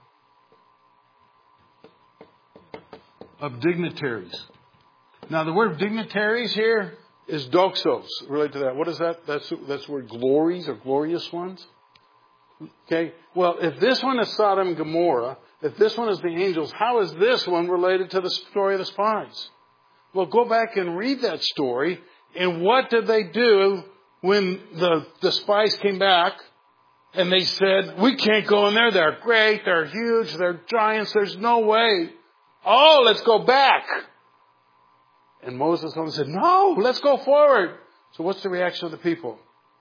of dignitaries. Now, the word dignitaries here is doxos. Related to that, what is that? That's the word glories or glorious ones. Okay, well, if this one is Sodom and Gomorrah, if this one is the angels, how is this one related to the story of the spies? Well, go back and read that story. And what did they do when the spies came back and they said, we can't go in there. They're great. They're huge. They're giants. There's no way. Oh, let's go back. And Moses said, no, let's go forward. So what's the reaction of the people?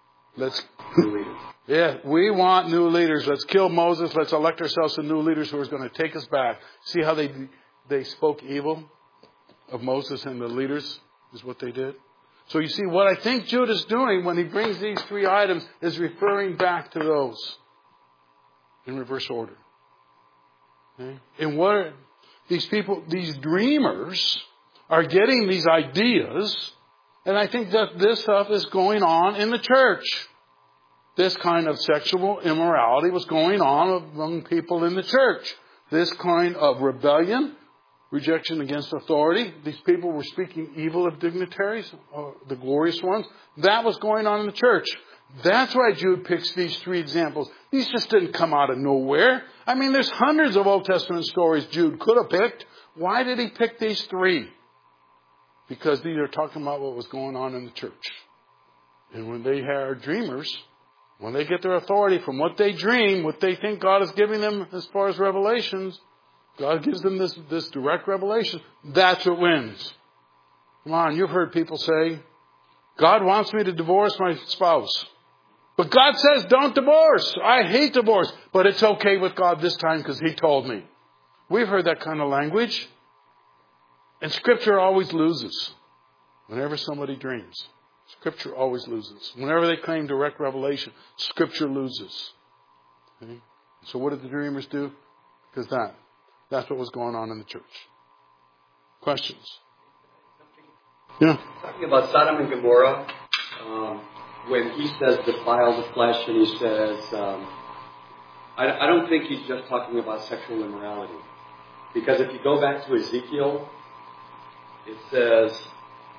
Yeah, we want new leaders. Let's kill Moses. Let's elect ourselves some new leaders who are going to take us back. See how they spoke evil of Moses and the leaders is what they did. So you see, what I think Jude is doing when he brings these three items is referring back to those in reverse order. Okay? And what these people, these dreamers, are getting these ideas, and I think that this stuff is going on in the church. This kind of sexual immorality was going on among people in the church. This kind of rebellion, rejection against authority. These people were speaking evil of dignitaries, the glorious ones. That was going on in the church. That's why Jude picks these three examples. These just didn't come out of nowhere. I mean, there's hundreds of Old Testament stories Jude could have picked. Why did he pick these three? Because these are talking about what was going on in the church. And when they are dreamers, when they get their authority from what they dream, what they think God is giving them as far as revelations, God gives them this direct revelation. That's what wins. Come on, you've heard people say, God wants me to divorce my spouse. But God says, don't divorce. I hate divorce. But it's okay with God this time because He told me. We've heard that kind of language. And Scripture always loses whenever somebody dreams. Scripture always loses. Whenever they claim direct revelation, Scripture loses. Okay? So what did the dreamers do? Because that's what was going on in the church. Questions? Yeah. Talking about Sodom and Gomorrah, when he says defile the flesh, and he says, I don't think he's just talking about sexual immorality. Because if you go back to Ezekiel, it says,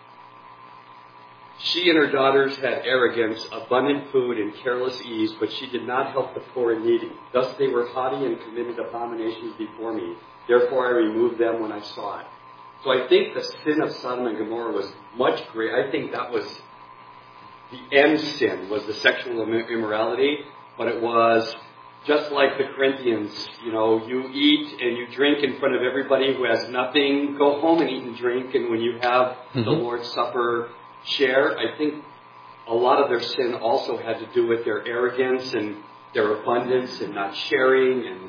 She and her daughters had arrogance, abundant food, and careless ease, but she did not help the poor and needy. Thus they were haughty and committed abominations before me. Therefore I removed them when I saw it. So I think the sin of Sodom and Gomorrah was much greater. I think that was the end sin, was the sexual immorality, but it was just like the Corinthians, you eat and you drink in front of everybody who has nothing. Go home and eat and drink, and when you have the Lord's Supper, share. I think a lot of their sin also had to do with their arrogance and their abundance and not sharing.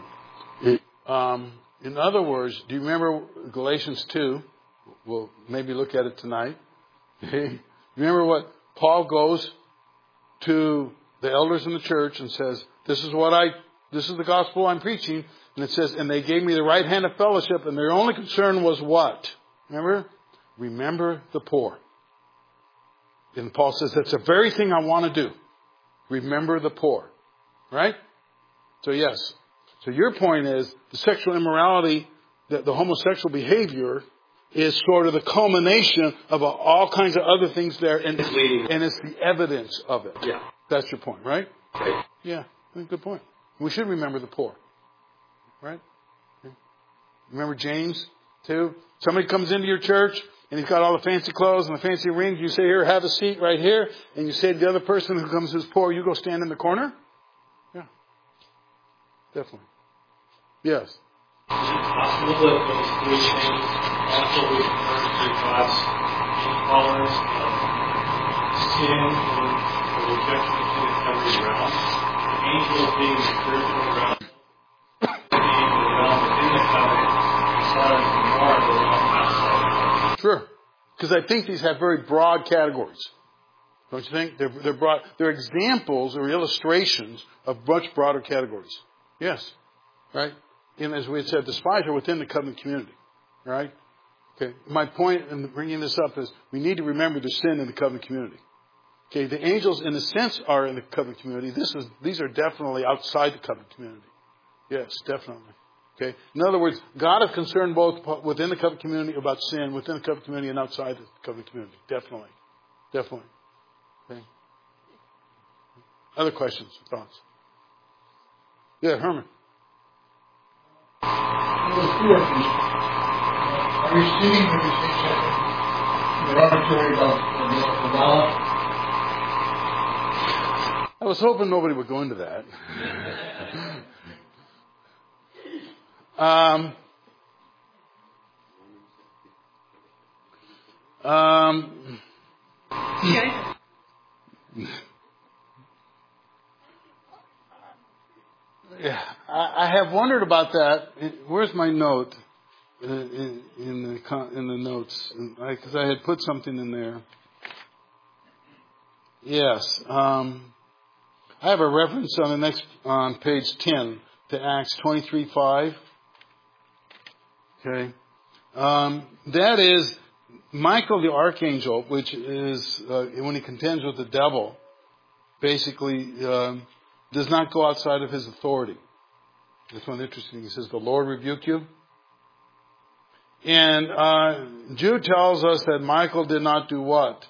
In other words, do you remember Galatians 2? We'll maybe look at it tonight. Remember what Paul goes to the elders in the church and says, this is the gospel I'm preaching. And it says, and they gave me the right hand of fellowship, and their only concern was what? Remember the poor. And Paul says, that's the very thing I want to do. Remember the poor. Right? So yes. So your point is, the sexual immorality, the homosexual behavior, is sort of the culmination of all kinds of other things there, and it's the evidence of it. Yeah. That's your point, right? Right. Yeah, good point. We should remember the poor. Right? Okay. Remember James, too? Somebody comes into your church, and he's got all the fancy clothes and the fancy rings. You say, here, have a seat right here. And you say to the other person who comes who's poor, you go stand in the corner? Yeah. Definitely. Yes. Is it possible that those three things also refer to God's intolerance of sin or rejection of sin in every realm? The angels being the spiritual realm, being the realm within the covenant, and Sodom and Gomorrah the realm outside the covenant. Sure. Because I think these have very broad categories. Don't you think? They're broad. They're examples or illustrations of much broader categories. Yes. Right? And as we had said, the spies are within the covenant community. Right? Okay. My point in bringing this up is we need to remember the sin in the covenant community. Okay. The angels, in a sense, are in the covenant community. These are definitely outside the covenant community. Yes, definitely. Okay. In other words, God is concerned both within the covenant community about sin, within the covenant community and outside the covenant community. Definitely. Definitely. Okay. Other questions or thoughts? Yeah, Herman. Are you seeing the distinction derogatory about Obama? I was hoping nobody would go into that. Yeah, I have wondered about that. Where's my note in the notes? Because I had put something in there. Yes, I have a reference on page 10 to Acts 23:5. Okay, that is Michael the archangel, which is when he contends with the devil, basically. Does not go outside of his authority. That's one interesting. He says, the Lord rebuke you. And Jude tells us that Michael did not do what?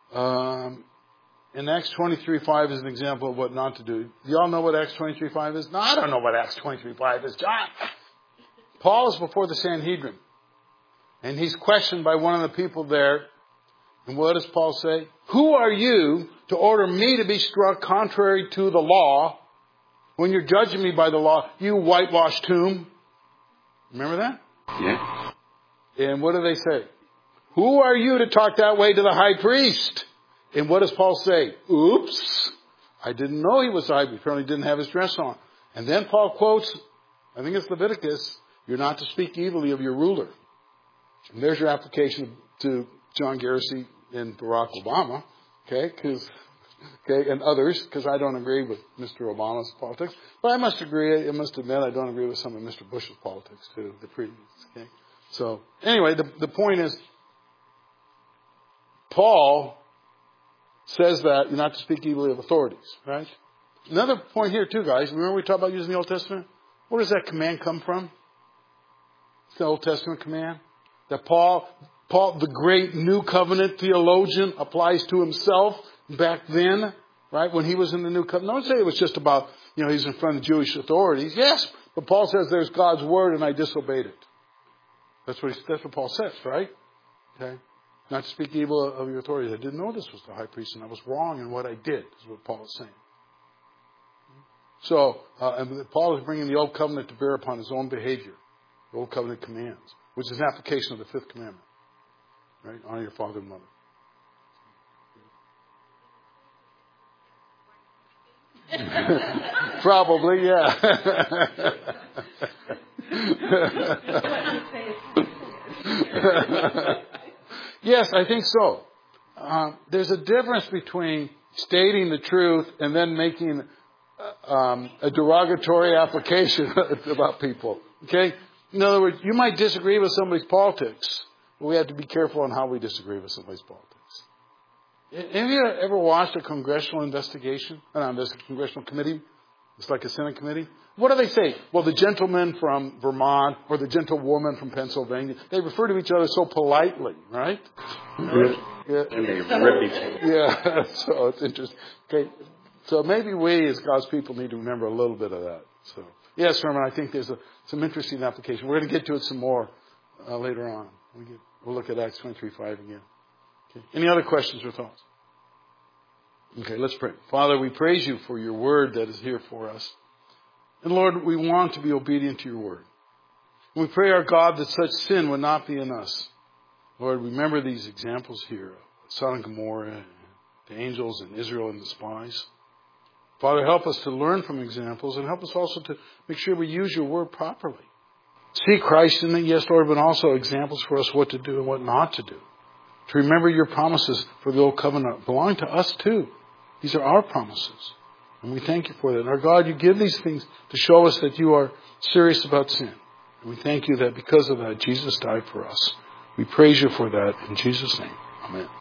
In Acts 23:5 is an example of what not to do. Do y'all know what Acts 23:5 is? No, I don't know what Acts 23:5 is. John. Paul is before the Sanhedrin. And he's questioned by one of the people there. And what does Paul say? Who are you to order me to be struck contrary to the law when you're judging me by the law, you whitewashed tomb? Remember that? Yeah. And what do they say? Who are you to talk that way to the high priest? And what does Paul say? Oops. I didn't know he was the high priest. Apparently didn't have his dress on. And then Paul quotes, I think it's Leviticus, you're not to speak evilly of your ruler. And there's your application to John Garrison and Barack Obama, and others, because I don't agree with Mr. Obama's politics. But I must admit, I don't agree with some of Mr. Bush's politics too, the previous. Okay, so anyway, the point is, Paul says that you're not to speak evilly of authorities, right? Another point here too, guys. Remember we talked about using the Old Testament? Where does that command come from? It's the Old Testament command that Paul Paul, the great New Covenant theologian, applies to himself back then, right? When he was in the New Covenant. Don't say it was just about, he's in front of Jewish authorities. Yes, but Paul says there's God's word and I disobeyed it. That's what Paul says, right? Okay. Not to speak evil of your authorities. I didn't know this was the high priest and I was wrong in what I did, is what Paul is saying. So, and Paul is bringing the Old Covenant to bear upon his own behavior. The Old Covenant commands, which is an application of the fifth commandment. Right? Honor your father and mother. Probably, yeah. Yes, I think so. There's a difference between stating the truth and then making a derogatory application about people. Okay? In other words, you might disagree with somebody's politics, but we have to be careful on how we disagree with somebody's politics. Have you ever watched a congressional investigation? There's a congressional committee. It's like a Senate committee. What do they say? Well, the gentleman from Vermont or the gentlewoman from Pennsylvania, they refer to each other so politely, right? Yeah. And they rip each other. Yeah, so it's interesting. Okay, so maybe we as God's people need to remember a little bit of that. So, yes, Herman, I think there's some interesting application. We're going to get to it some more later on. We'll look at Acts 23:5 again. Okay. Any other questions or thoughts? Okay, let's pray. Father, we praise you for your word that is here for us. And Lord, we want to be obedient to your word. And we pray, our God, that such sin would not be in us. Lord, remember these examples here. Sodom and Gomorrah, the angels and Israel and the spies. Father, help us to learn from examples and help us also to make sure we use your word properly. See Christ in it, yes, Lord, but also examples for us what to do and what not to do. To remember your promises for the old covenant belong to us too. These are our promises. And we thank you for that. And our God, you give these things to show us that you are serious about sin. And we thank you that because of that, Jesus died for us. We praise you for that in Jesus' name. Amen.